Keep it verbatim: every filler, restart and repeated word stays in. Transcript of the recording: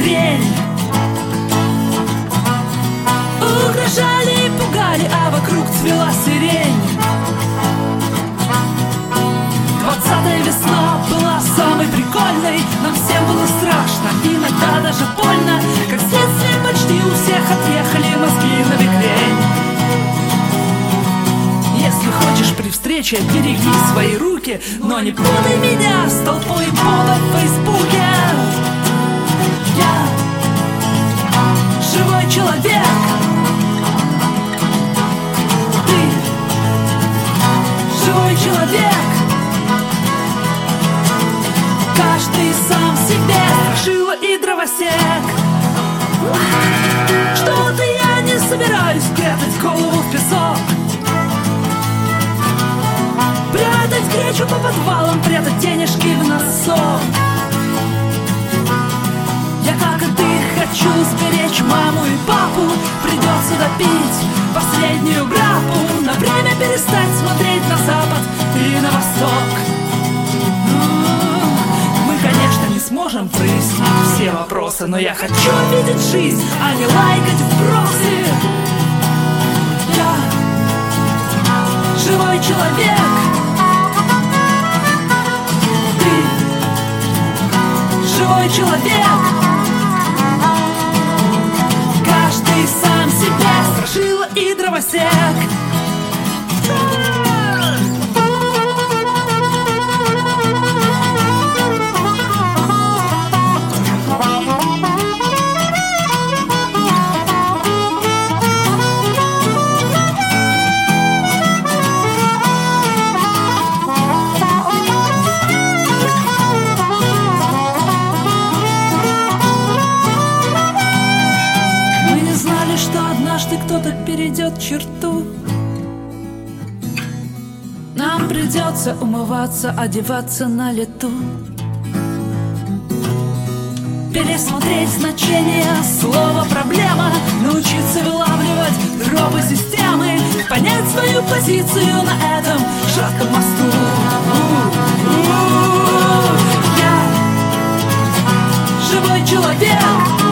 хрень. Угрожали и пугали, а вокруг цвела сирень. Двадцатая весна была самой прикольной. Нам всем было страшно, иногда даже больно. Как следствие, почти у всех отъехали мозги на бекрень. Если хочешь при встрече, береги свои руки, но не путай меня с толпой ботов в Фейсбуке. Я живой человек. Ты живой человек. Каждый сам себе страшила и дровосек. Что-то я не собираюсь прятать голову в песок, прятать гречу по подвалам, прятать денежки в носок. Я, как и ты, хочу сберечь маму и папу. Придется допить последнюю грапу, на время перестать смотреть на запад и на восток. Мы, конечно, не сможем прояснить все вопросы, но я хочу видеть жизнь, а не лайкать вбросы. Я живой человек. Живой человек. Каждый сам себе страшила и дровосек. Кто-то перейдет черту. Нам придется умываться, одеваться на лету, пересмотреть значение слова проблема, научиться вылавливать тропы системы, понять свою позицию на этом шатком мосту. Я живой человек.